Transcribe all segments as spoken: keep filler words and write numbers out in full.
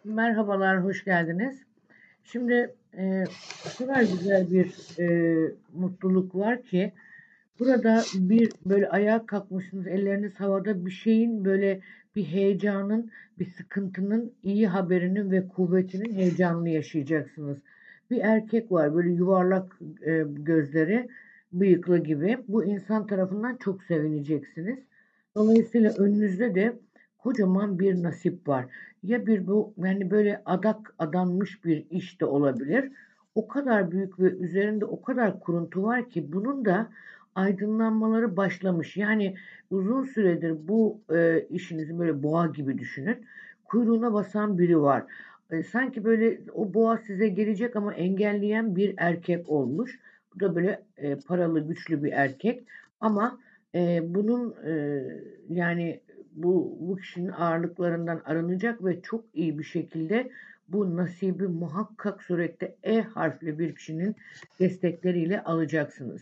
Merhabalar, hoş geldiniz. Şimdi e, o kadar güzel bir e, mutluluk var ki burada bir böyle ayağa kalkmışsınız, elleriniz havada bir şeyin böyle bir heyecanın, bir sıkıntının, iyi haberinin ve kuvvetinin heyecanını yaşayacaksınız. Bir erkek var böyle yuvarlak e, gözleri, bıyıklı gibi. Bu insan tarafından çok sevineceksiniz. Dolayısıyla önünüzde de kocaman bir nasip var. Ya bir bu yani böyle adak adanmış bir iş de olabilir. O kadar büyük ve üzerinde o kadar kuruntu var ki bunun da aydınlanmaları başlamış. Yani uzun süredir bu e, işinizi böyle boğa gibi düşünün. Kuyruğuna basan biri var. E, sanki böyle o boğa size gelecek ama engelleyen bir erkek olmuş. Bu da böyle e, paralı, güçlü bir erkek. Ama e, bunun e, yani bu, bu kişinin ağırlıklarından arınacak ve çok iyi bir şekilde bu nasibi muhakkak surette E harfli bir kişinin destekleriyle alacaksınız.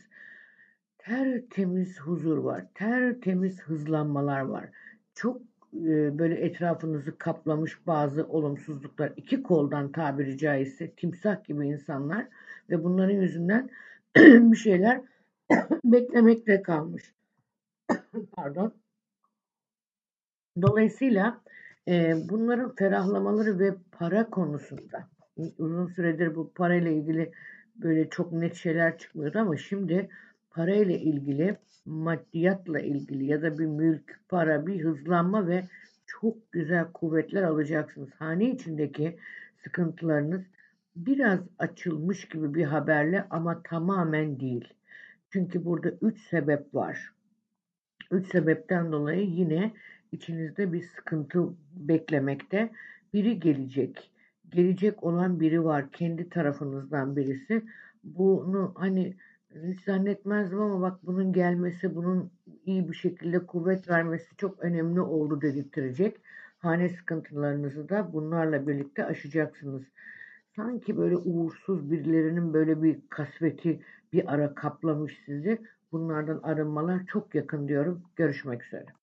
Tertemiz huzur var, tertemiz hızlanmalar var. Çok e, böyle etrafınızı kaplamış bazı olumsuzluklar, iki koldan tabiri caizse timsah gibi insanlar ve bunların yüzünden bir şeyler beklemekte kalmış. Pardon. Dolayısıyla e, bunların ferahlamaları ve para konusunda uzun süredir bu parayla ilgili böyle çok net şeyler çıkmıyordu ama şimdi parayla ilgili, maddiyatla ilgili ya da bir mülk, para, bir hızlanma ve çok güzel kuvvetler alacaksınız. Hane içindeki sıkıntılarınız biraz açılmış gibi bir haberle ama tamamen değil. Çünkü burada üç sebep var. Üç sebepten dolayı yine içinizde bir sıkıntı beklemekte. Biri gelecek. Gelecek olan biri var. Kendi tarafınızdan birisi. Bunu hani hiç zannetmezdim ama bak bunun gelmesi, bunun iyi bir şekilde kuvvet vermesi çok önemli oldu dedirtecek. Hane sıkıntılarınızı da bunlarla birlikte aşacaksınız. Sanki böyle uğursuz birilerinin böyle bir kasveti bir ara kaplamış sizi. Bunlardan arınmalar çok yakın diyorum. Görüşmek üzere.